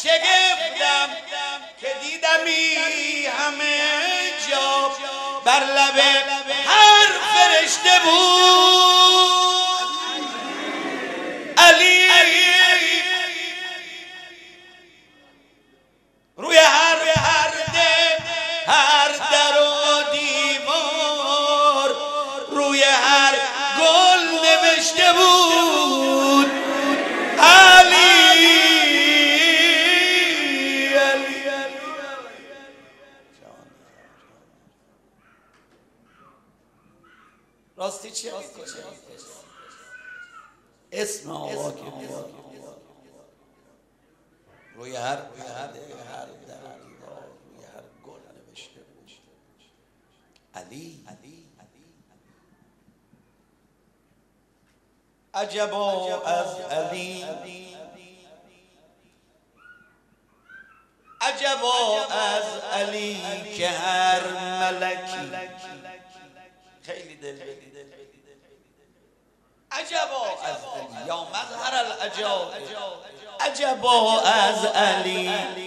شگفتم که دیدمی همه جا بر لب هر فرشته بود علی، روی هر پرده هر در و دیوار روی هر گل نوشته بود علی. راستی چه میکنه؟ اسم آقا که میاد روی هر پرده هر در و دیوار روی هر گل نوشته بود علی. عجبا از علی، عجبا از علی که هر ملکی خیلی دل بدید. عجبا از علی یا مظهر العجاب، عجبا از علی،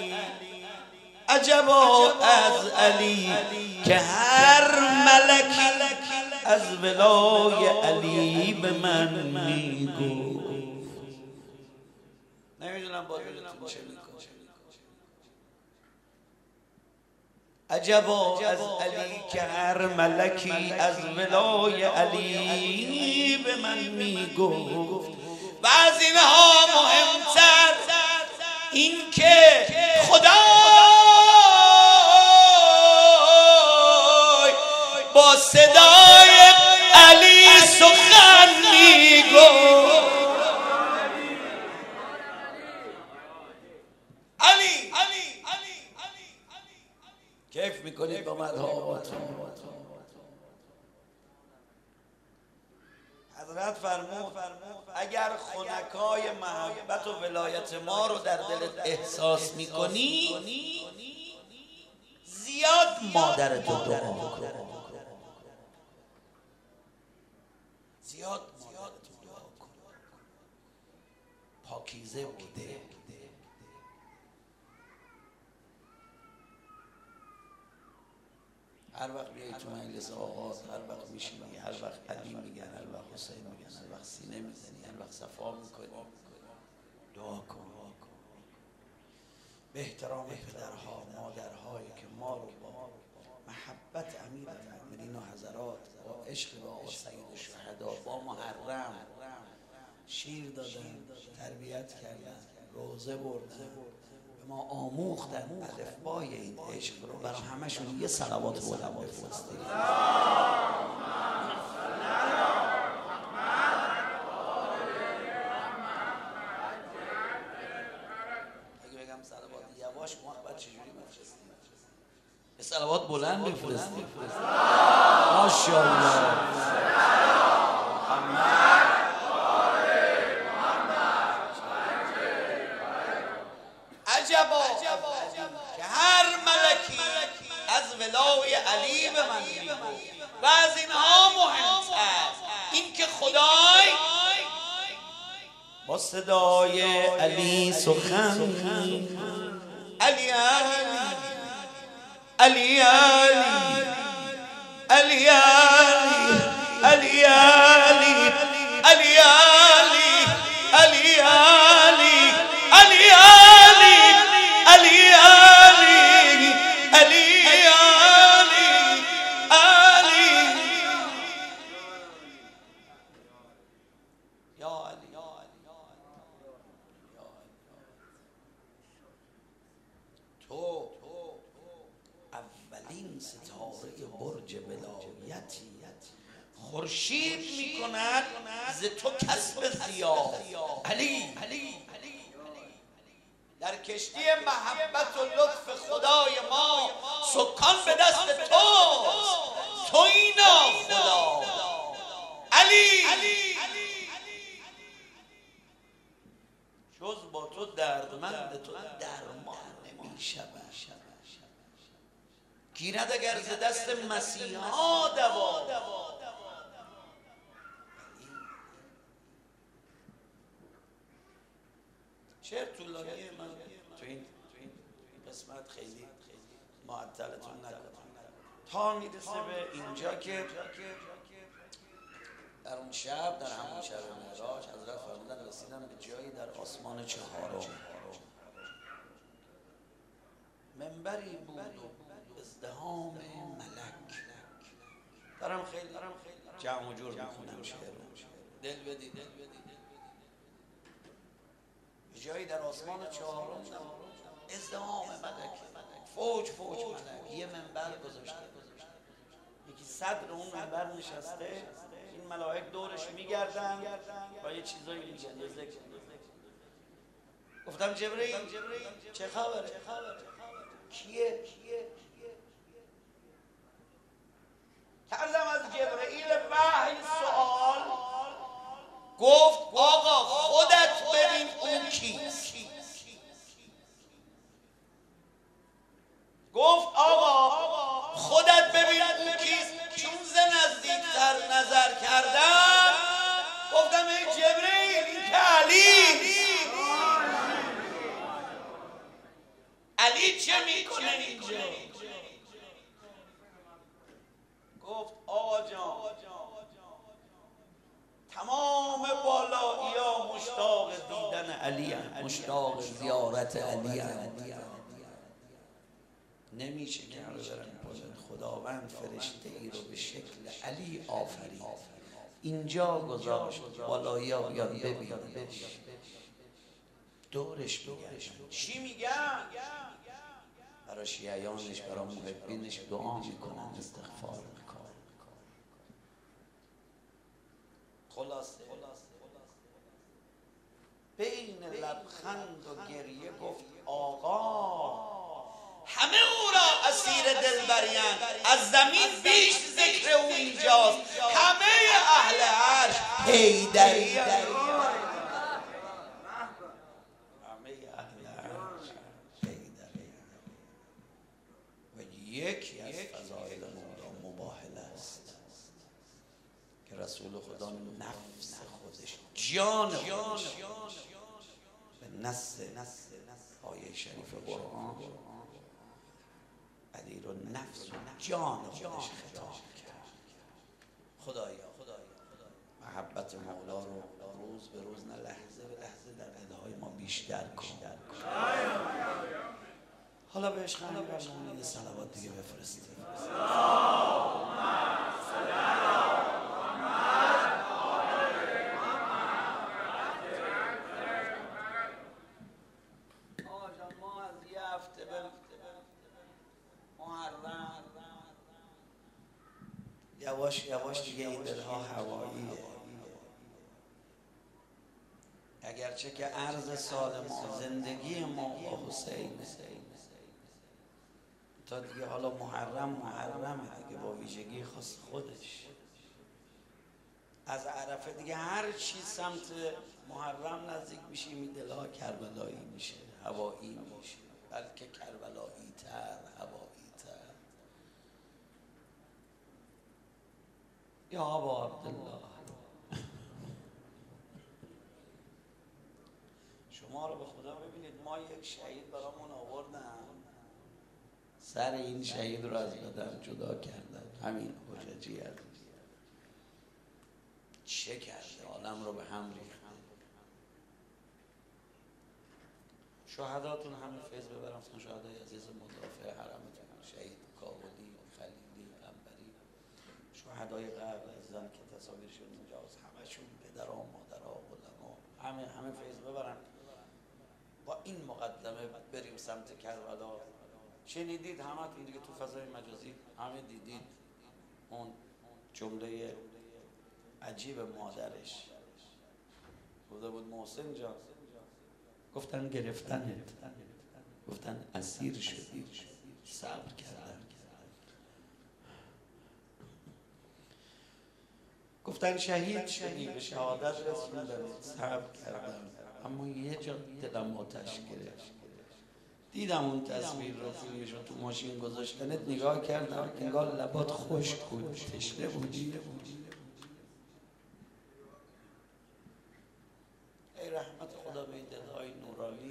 عجبا از علی که هر ملکی از ولای علی به من میگفت. نمیدونم با دلتون چه میکنه. عجبا از علی که هر ملکی از ولای علی به من میگفت. و از اینها مهمتر این که خدا با صدای علی سخن میگفت. علی کیف میکنید با مدحاتون. حضرت فرمود اگر خنکای محبت و ولایت ما رو در دلت احساس میکنی زیاد مادرتو دعا کن، زیاد مادرتو دعا کن. پاکیزه بوده. هر وقت بیایی تو مجلس آغاز، هر وقت میشینی، هر وقت علی میگن، هر وقت حسین میگن، هر وقت سینه میزنی، هر وقت صفا میکنی، دعا کن به احترام پدرها مادرهایی که ما رو با محبت امیرالمؤمنین و حضرات با عشق به آقا سید الشهدا با محرم شیر دادن، تربیت کردن، روزه بردن، ما آموختن الفبای این عشق رو. برای همشون یه صلوات بلند بفرستید. اگه بگم صلوات یواش محبت چجوری بفرستید؟ یه صلوات بلند بفرستید. ماشاءالله. عجبا که هر ملکی از ولای علی به من میگفت. و از اینها مهمتر این که خدای با صدای علی سخن علی علی علی علی علی علی علی علی علی اولین ستاره برج ولایتی خورشید میکند ز تو کسب ضیا. علی در کشتی محبت و لطف خدای ما سکان به دست توست، تویی ناخدا. علی جز با تو دردمند تو درمان نمیشود. گیرد اگر ز دست مسیحا دوا. شعر طولانیه، من تو این قسمت خیلی معطلتون نکنم تا میرسه به اینجا که در اون شب، در همون شب معراج حضرت فرمودن رسیدن به جایی در آسمان چهارم، منبری بود و ازدحام ملک. دارم خیلی جمع و جور میخونم شعر رو، دل بدید. به جایی در آسمان چهارم ازدحام ملک، فوج ملک. یه منبر گذاشته، یکی صدر اون منبر نشسته، این ملائک دورش میگردن و یه چیزایی میگن، یه ذکر. گفتم جبرئیل چه خبره؟ کیه؟ کردم از جبرئیل وحی سوال، گفت آقا خودت ببین اون کیست. گفت آقا خودت ببین اون کیست. چون ز نزدیکتر نظر کردم گفتم ای جبرئیل این که علی چه میکنه اینجا؟ گفت آقا جان تمام بالایی ها مشتاق دیدن علی هم، مشتاق زیارت علی هم. نمیشه که همه برن پایین. خداوند فرشته ای رو به شکل علی آفرید، اینجا گذاشت، بالایی ها بیان ببین، دورش بگردن. چی میگن؟ برای شیعیانش، برای محبینش دعا میکنن، استغفار میکنن. خلاصه بین لبخند و گریه گفت آقا همه او را اسیر دلبریند، از زمین بیش ذکر او اینجاست، همه اهل عرش حیدری، همه اهل عرش حیدری. و یکی از فضایل مولا مباهله است که رسول خدا نفس خودش، جان خودش به نص آیه شریف قرآن علی رو نفس و جان خودش خطاب کرد. خدایا محبت مولا رو روز به روز، نه لحظه به لحظه در دلهای ما بیشتر کن. حالا به عشق امیرالمومنین صلوات دیگه بفرستید. ما از یه هفته به محرم یواش دیگه این دلها هواییه، اگرچه که عرض سال ما، زندگی ما با حسین تا دیگه حالا محرم دیگه با ویژگی خاص خودش. از عرفه دیگه هر چی سمت محرم نزدیک میشه این دلها کربلایی میشه، هوایی میشه، بلکه کربلایی تر، هوایی تر. یا ابا عبدالله شما رو به خدا ببینید، ما یک شهید برامون آوردن، سر این شهید رو از بدن جدا کردن، همین حججی عزیز چه کرده؟ عالم رو به هم ریخت. شهداتون همه فیض ببرم، شهدای عزیز مدافع حرمتون، شهید کابلی، خلیلی، انبری، شهدای قبل عزیزان که تصاویرشون اینجاست، همشون پدرها، مادرها، علما، همه فیض ببرن. با این مقدمه بریم سمت کربلا. شنیدید همتون دیگه تو فضای مجازی، همه دیدید اون جمله عجیب مادرش گفته بود محسن جان، گفتن گرفتنت، گفتن اسیر شدی، صبر کردن. گفتن شهید شدی، به شهادت رسوندن، صبر کردن. اما یه جا دلم آتش گرفت، دیدم اون تصویر رو، فیلمشو تو ماشین گذاشتنت، نگاه کردم انگار لبات خشک بود، تشنه بودی. ای رحمت خدا به دلهای نورانی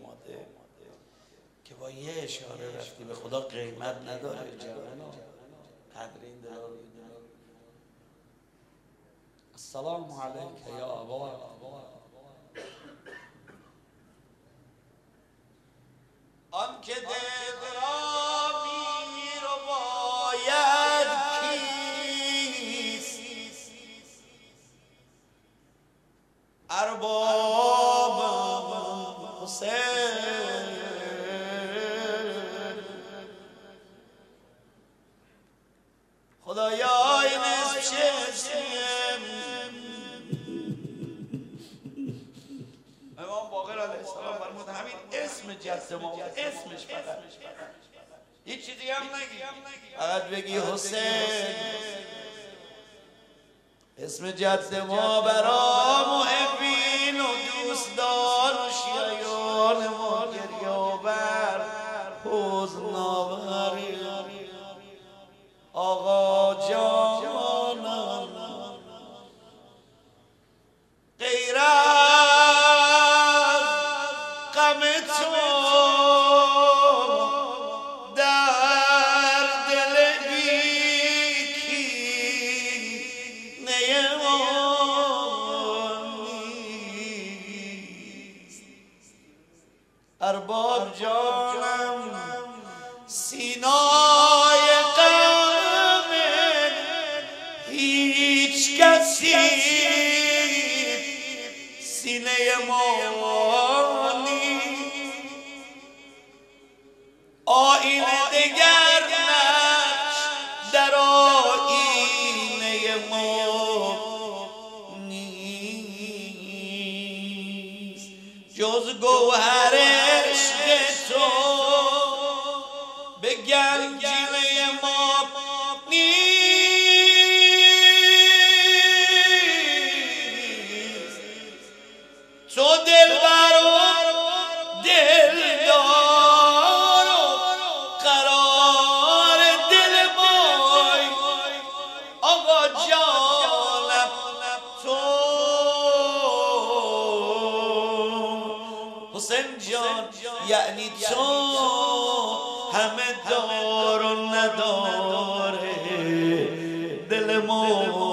آماده که با یه اشاره رفتی به خدا قیمت نداره جوانا، قدر این دلار بدونه. السلام علیک یا ابا، آن که دل را میر و باید کیست، ارباب حسین خدایا این اسم چه اسمیم؟ امام باقر علیه السلام فرمود همین اسم جد ما، اسمش فقط، هیچ چیزی هم نگی، فقط بگی حسین. اسم جد ما برا محبین و دوستدار و شیعیان ما گریه‌آور حزن آور. آقا جانم غیر از غم تو در دل بی کینه ما نیست. ارباب جانم سینای غم هیچ کسی سینه ما نیست. آینه دگر نقش در آینه ما نیست، جز گوهر عشق تو به گنجینه ما نیست. تو دلبر و دلدار و قرار دل مای، آقا جانم تو حسین جان یعنی تو همه دار و نداره دل ما.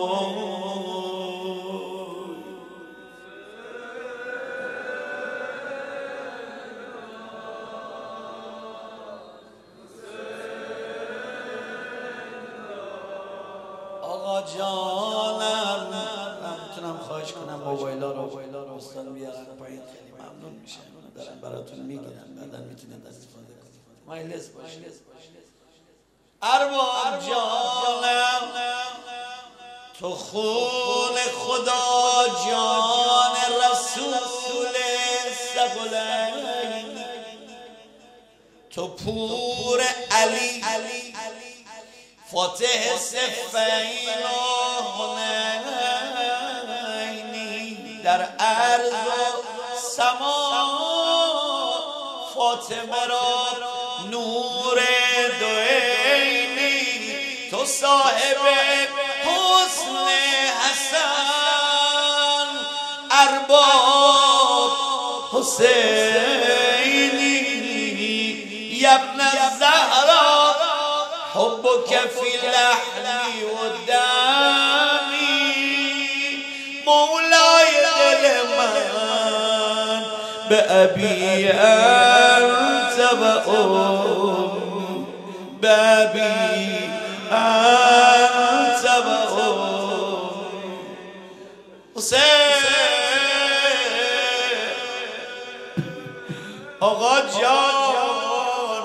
آقا جانم میتونم خواهش کنم موبایلا رو دوستان بیارن پایین، خیلی ممنون میشم، دارن براتون میگیرن، بعدا میتونید استفاده کنید. مایلس باشید. ارباب جانم تو خون خدا جان رسول ثقلین، تو پور علی فاتح صفین و حنینی، در ارض و سما فاطمه را نور دوینی، تو صاحب حسن حسن ارباب حسینی. ابن الزهرا حبك في اللحم والدم، مولاي دل من بأبي أنت وأم، بأبي أنت وأم. حسین آقا جان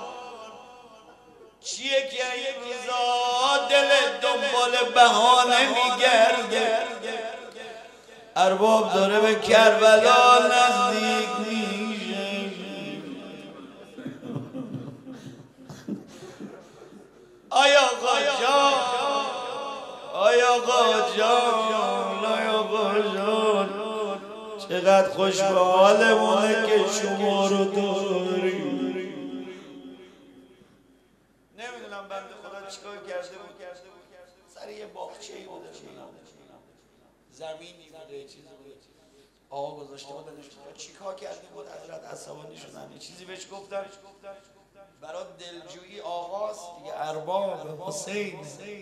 چیه که این روزا دل دنبال بهانه میگرده؟ ارباب داره به کربلا نزدیک میشه. آیا آقا جان، آیا آقا جان، آیا آقا جان، چقدر خوش به حالمونه که شما رو داریم. نمیدونم بنده خدا چیکار کرده بود، سر یه باغچه‌ای بوده، زمینی بوده، چیزی بوده، آقا گذاشته بودنش چیکار کردی بود؟ حضرت عصبانی شدن. یه چیزی بهش گفتن برای دلجویی آغاز دیگه، ارباب حسین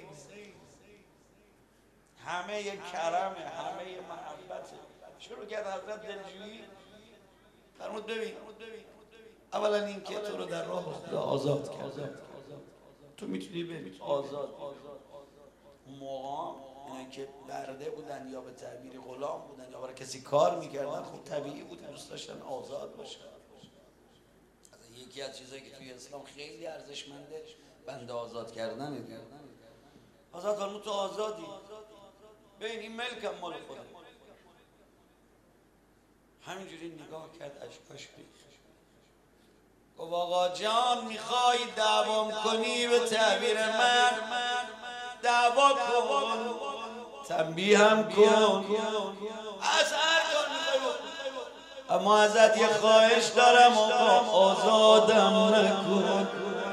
همه یه کرمه، همه یه محبته. شروع کرد حضرت دلجویی. فرمود ببین، اولا این که تو رو در راه خدا آزاد کرد، تو میتونی بری آزاد. اون موقع اینایی که برده بودن یا به تعبیر غلام بودن یا برای کسی کار میکردن، خب طبیعی بود دوست داشتن آزاد باشن. یکی از چیزایی که توی اسلام خیلی ارزشمنده بنده آزاد کردنه. آزاد فرمود تو آزادی، ببین این ملکم مال خودم. همینجوری نگاه کرد اشکاش ریخت. گفت آقا جان میخوای دعوام کنی، به تعبیر من دعوا کن، تنبیه هم کن، از هر کار میخوای بکن، اما ازت یه خواهش دارم آقا آزادم نکن.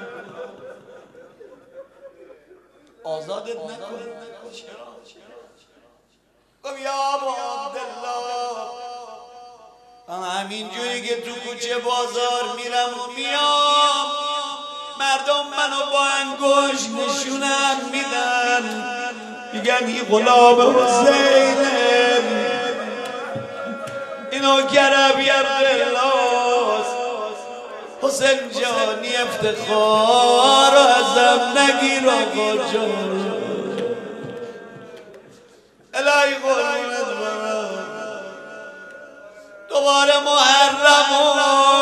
آزادت نکن. چرا؟ گفت یا ابا عبدالله، من همین جوری که تو کوچه بازار میرم و میام، مردم منو با انگشت نشونم میدن، میگن این غلام حسینه، اینو گربی عبدالله، حسین جانی افتخار ازم نگیر آقا جان. الهی قربونت برم. دوباره محرم و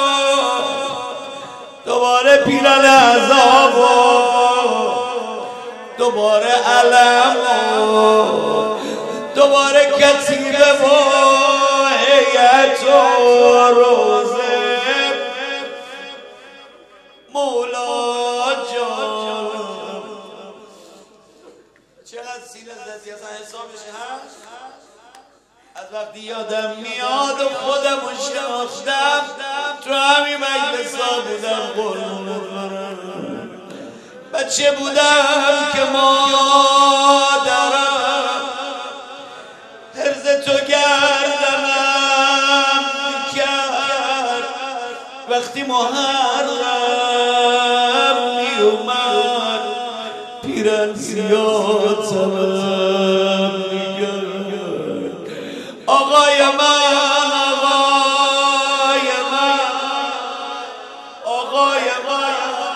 دوباره پیرالعذاب و دوباره علم و دوباره کتیبه و هیئت و روزه. مولا جان چقدر سینه زدی اصلا حسابش هست؟ از وقتی یادم میاد و خودمو شناختم تو همین مجلسا بودم قربونت برم. بچه بودم که مادرم حرز تو گردنم کرد، وقتی محرم میومد پیرن زیادم میگرد. آقای من، آقای من، آقای من،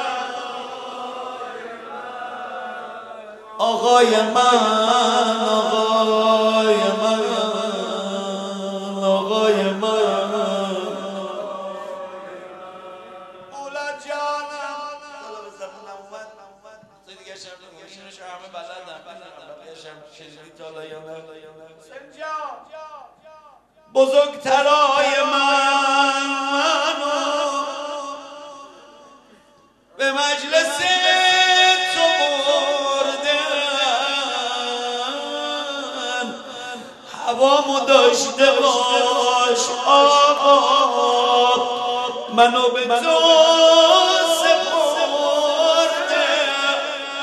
آقای من، آقای من، آقای من، مولا جانم. حالا به زبونم اومد دیگه شب اینوش همه بلدم، بقیه شب شنیدی تا حالا یا نه؟ سنجا بزرگترای منو به مجلس تو بردن، هوامو داشته باش آقا، منو به تو سپردن.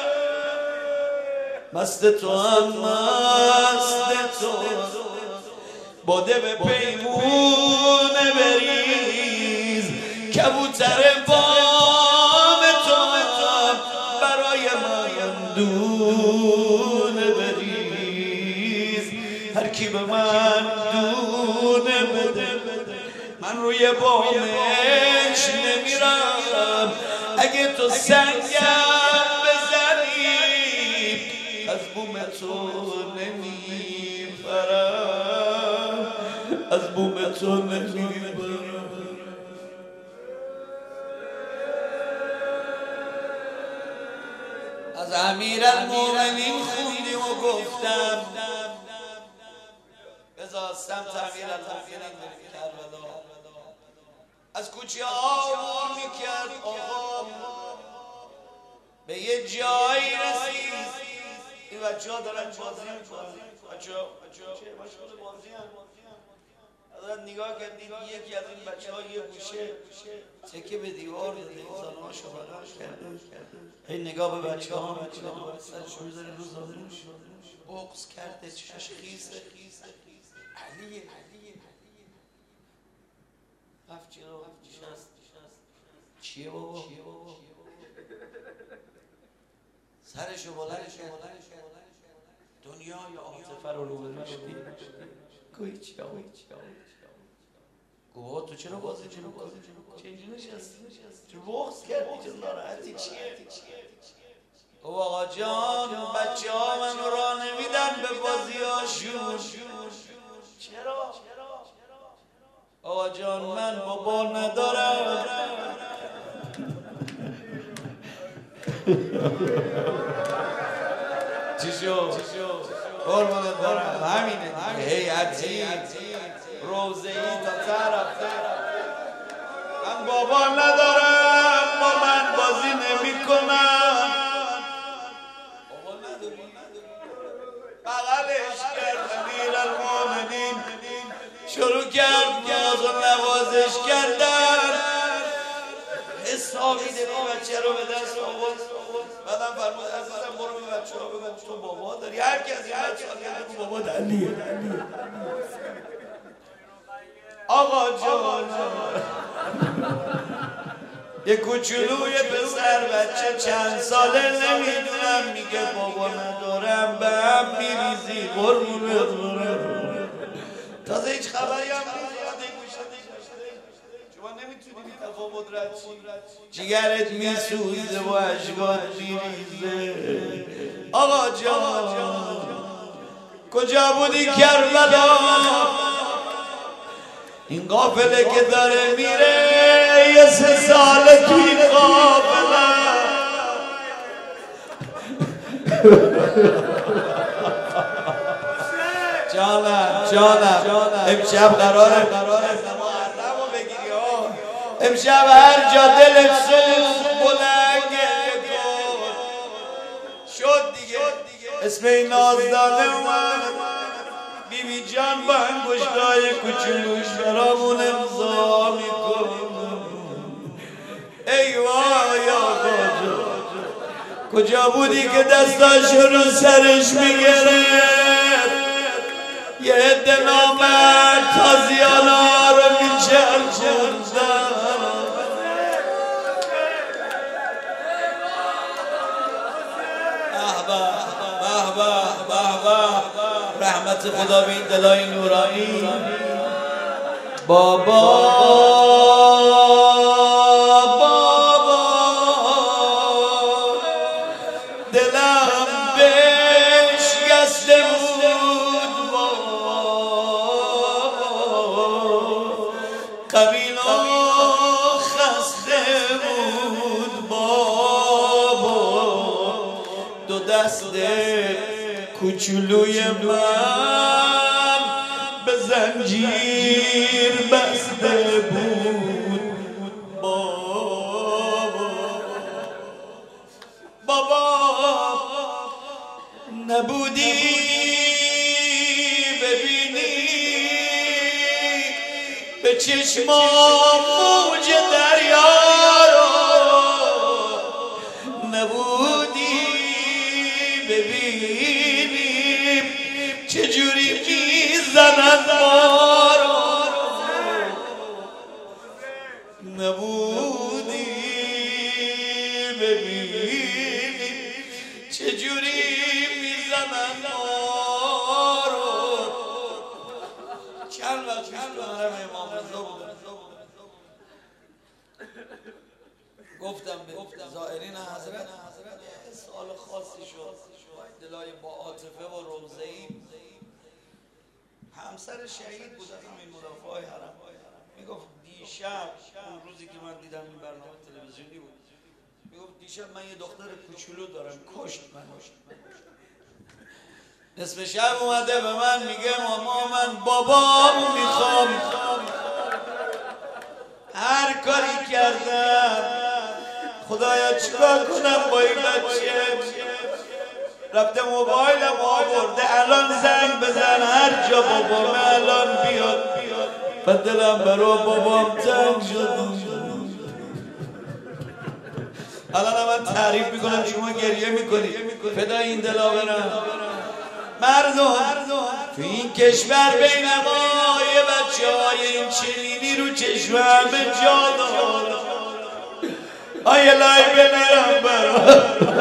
مست تو هم مست تو، باده به پیمونه بریز، کبوتر بام تو برای من دونه بریز. هر کی به من دونه بده من روی بامش نمیرم، اگه تو سنگم بزنی از بوم تو نمیپرم، از بوم تو نمیپرم. از امیرالمومنین خوندیم و گفتم بزاستم امیرالمومنین کربلا از کوچه عبور میکرد آقا، به یه جایی رسید. این بچه ها دارن بازی میکنن، بچه ها مشغول بازی هم. حضرت نگاه کردید یکی از این بچه ها یه گوشه تکه به دیوار داده، این زانه ها شبرش کرده، این نگاه به بچه ها میکنه، سرشو میذاره رو زانوش، بغض کرده، چشش خیزه. علیه 7 کیلو نشست. چیه بابا؟ سرشو بلند کرد، دنیا یا عاطفه رو برشتی گوی چیا گوه تو چرا بازی میکنی؟ چه اینجا نشستی؟ چرا بغض کردی؟ چرا ناراحتی؟ چیه؟ آقا جان بچه ها منو راه نمیدن به بازی هاشون. چرا؟ آقا جان من بابا ندارم. چی شو؟ قربونت برم همینه دیگه. هیئتی روضه‌ای تا طرف من بابا ندارم، با من بازی نمی کنم. بابا نداری؟ بغلش کرد امیرالمومنین، شروع کرد ناز و نوازش کردن. حسابی داری بچه رو به دست آورد. بعدم فرمود عزیزم برو به بچه ها بگم تو بابا داری. هر کسی بچه ها کرده بابا دلیه. آقا جان یه کوچولوی پسر بچه چند ساله نمیدونم میگه بابا ندارم، به هم میریزی قربونت. تازه هیچ خبری هم شما نمیتونی بی تفاوت رد چی؟ جگرت میسوزه و اشکات میریزه. آقا جان کجا بودی کربلا؟ این قافله که داره میره یه 3 ساله تو این قافله. جانم امشب قراره محرمو بگیری ها. امشب هر جا دلت سوخت بلند گریه کن. شد دیگه اسم این نازدانه اومد. بیبی جان با انگشتای کوچولوش برامون امضا میکنه. ای وای آقا جان کجا بودی که دستاش رو سرش میگرفت؟ یه عده نامرد تازیانا رو میچرخوندن. رحمت خدا به این دلای نورانی. بابا دلم بشکسته بود، غمین و خسته بود بابا. دو دست کوچولوی من به زنجیر بسته بود بابا. نبودی ببینی به چشمام موج دریا رو، نبودی ببینی چجوری میزنن ما رو، نبودی ببینی چجوری میزنن ما رو. چند وقت پیش تو حرم امام رضا بودم، گفتم به زائرین حضرت سوال خاصی شد. دلای با عاطفه و روضه‌ای همسر شهید بود از همین مدافعای حرم. میگفت دیشب اون روزی که من دیدم این برنامه تلویزیونی بود، میگفت دیشب من یه دختر کوچولو دارم کشت من. نصف شب اومده به من میگه ماما من بابام میخوام. هر کاری کردم خدایا چیکار کنم با این بچه. رفته موبایلم آورده الان زنگ بزن هر جا بابام الان بیاد. و دلم برا بابام تنگ شد. الان من تعریف میکنم شما گریه میکنی. فدای این دلا برم. مردم تو این کشور بین ما یه بچه های این چنینی رو چشمه جا داد آیه لای بمیرم برا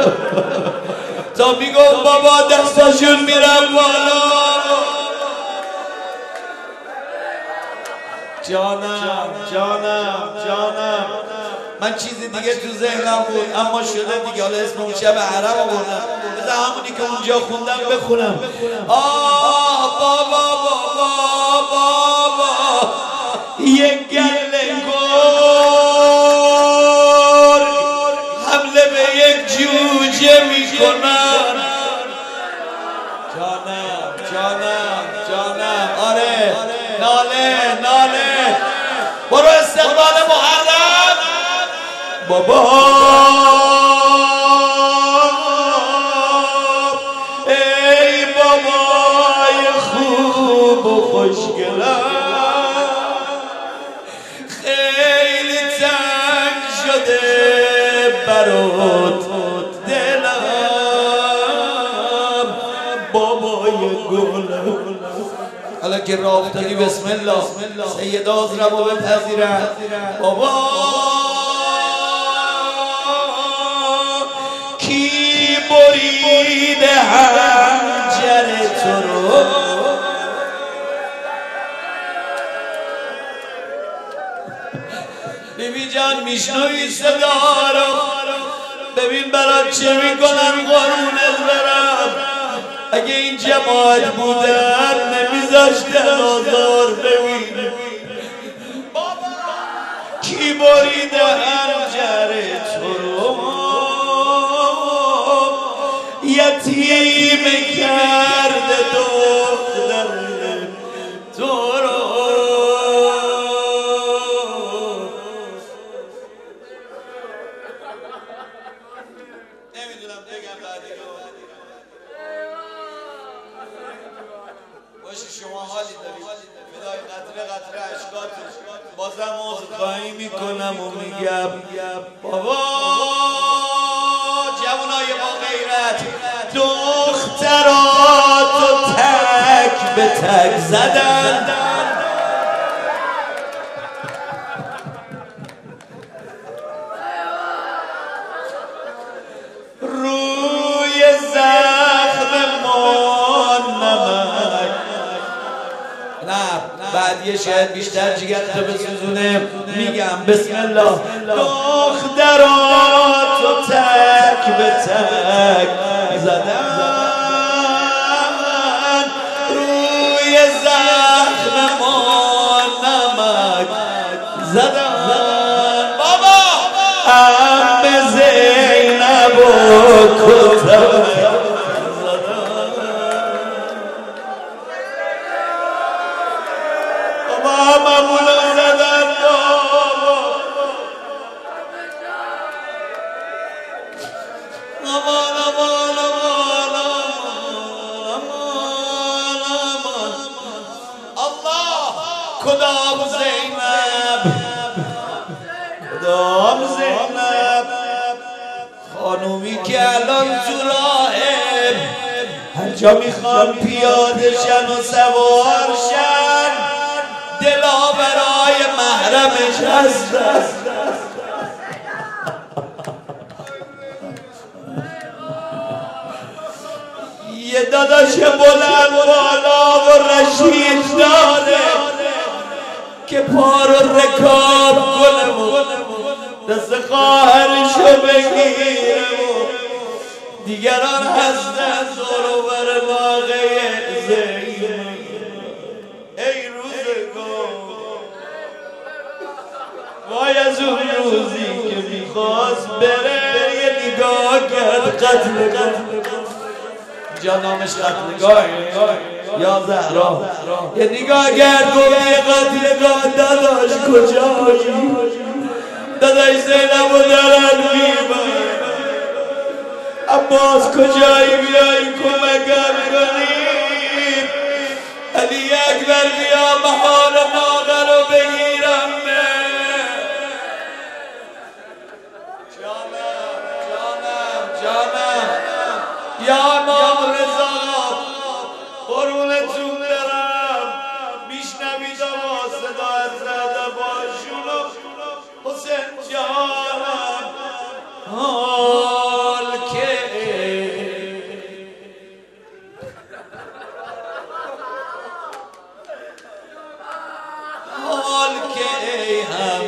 تا میگم بابا دستاشون میرم بالا جانم من چیزی دیگه تو ذهنم بود اما شده دیگه حالا اسم اون شب عرب آوردم بذار همونی که اونجا خوندم بخونم آه بابا یک گله گرگ حمله به یک جوجه میکنن جانم آره ناله برو استقبال محرم بابا ای بابای خوب و خوشگلم خیلی تنگ شده برات دلم بابای گلم حالا که راه افتادی بسم الله سیدا عذرم رو بپذیرن بابا کی بریده حنجر تو رو بیبی جان میشنوی صدا رو ببین برات چه میکنن قرونت برم اگه این جماعت بودن نمیذاشتن آزار ببین کی بریده حنجر تو رو یتیم کرده دختر تو رو نمیدونم بگم بعدی رو باشه شما حالی دارید بدای قطره اشکاتش بازم عذرخواهی میکنم و میگم بابا جوانای با غیرت دختراتو تک به تک زدن روی زخم ما نمک نه بعد یه شاید بیشتر جگرتو بسوزونه میگم بسم الله دختراتو تک به تک زدن روی زخم ما نمک زدن بابا ام زینب و کتب کدام زینب خانومی که الان تو راهه هر جا میخوان پیاده شن و سوار شن دلا برای محرمش هستن یه داداش بلند بالا و رشید داره که پا رو رکاب کنه و دست خواهرشو بگیره و دیگران هستن دور و بر واقع زینب ای روزگار وای از اون روزی که میخواست بره یه نگاه کرد قتل جا نامش قتلگاه یا زهرا یه نگاه کرد گفت یه قتلگاه داداش کجایی داداش زینب رو دارن میبرن عباس کجایی بیایی کمکم کنیم علی اکبر بیا مهار ماغه رو بگیرم جانم یا امام رضا هم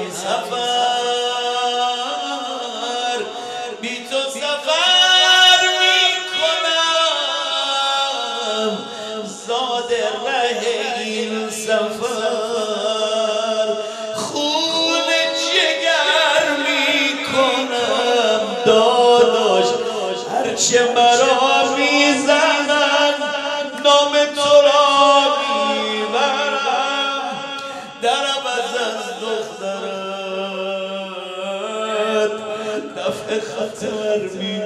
سفر بی تو سفر میکنم زاد ره این سفر خون جگر میکنم داداش هرچه مرا میزنن نام تو را میبرم در عوض از دخترت دفع خطر